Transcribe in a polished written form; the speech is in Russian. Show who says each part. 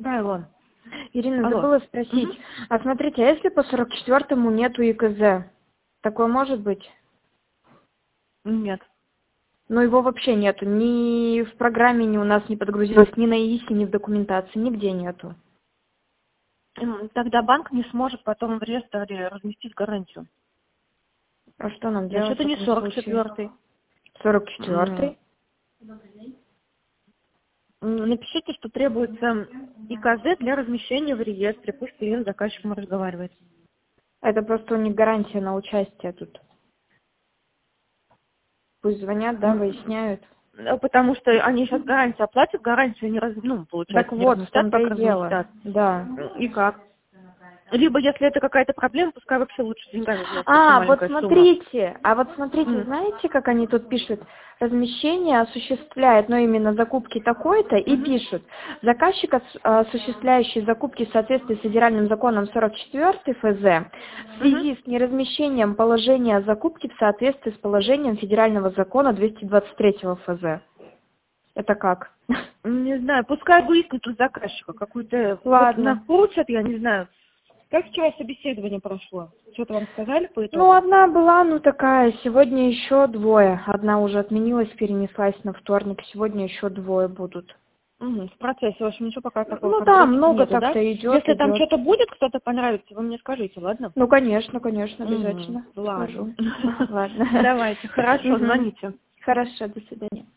Speaker 1: Да, Илон.
Speaker 2: Ирина,
Speaker 1: Алло.
Speaker 2: забыла спросить. А смотрите, а если по 44-му нету ЕКЗ? Такое может быть?
Speaker 1: Нет.
Speaker 2: Но его вообще нету. Ни в программе ни у нас не подгрузилось, ни на ИИСе, ни в документации. Нигде нету.
Speaker 1: Тогда банк не сможет потом в реестре разместить гарантию.
Speaker 2: А что нам
Speaker 1: Значит,
Speaker 2: делать в
Speaker 1: это не
Speaker 2: таком случае?
Speaker 1: 44-й.
Speaker 2: 44-й?
Speaker 1: Напишите, что требуется ИКЗ для размещения в реестре. Пусть клиент с заказчиком разговаривает.
Speaker 2: Это просто у них гарантия на участие тут. Пусть звонят, да, выясняют.
Speaker 1: Потому что они сейчас гарантию оплатят, гарантию не
Speaker 2: Так
Speaker 1: получается, не
Speaker 2: вот, в
Speaker 1: разместят,
Speaker 2: том-то
Speaker 1: как
Speaker 2: и дело.
Speaker 1: разместят.
Speaker 2: Да.
Speaker 1: И как? Либо, если это какая-то проблема, пускай вообще лучше деньгами вносят, если
Speaker 2: А
Speaker 1: маленькая сумма.
Speaker 2: вот смотрите, знаете, как они тут пишут? Размещение осуществляет, но именно закупки такой-то, и пишут. Заказчик, осуществляющий закупки в соответствии с федеральным законом 44 ФЗ, в связи с неразмещением положения закупки в соответствии с положением федерального закона 223 ФЗ. Это как?
Speaker 1: Не знаю, пускай выяснят у заказчика какую-то... Вот нас
Speaker 2: Ладно.
Speaker 1: получат, я не знаю. Как вчера собеседование прошло? Что-то вам сказали по итогу?
Speaker 2: Ну, одна была, такая, сегодня еще двое. Одна уже отменилась, перенеслась на вторник, сегодня еще двое будут.
Speaker 1: В процессе, в общем, ничего пока такого
Speaker 2: Ну да,
Speaker 1: конкретики
Speaker 2: много
Speaker 1: нету, да?
Speaker 2: так-то идет,
Speaker 1: Если там
Speaker 2: идет.
Speaker 1: что-то будет, кто-то понравится, вы мне скажите, ладно?
Speaker 2: Ну, конечно, обязательно
Speaker 1: Ладно.
Speaker 2: скажу. Ладно.
Speaker 1: Давайте, хорошо,
Speaker 2: Мгм.
Speaker 1: звоните.
Speaker 2: Хорошо, до свидания.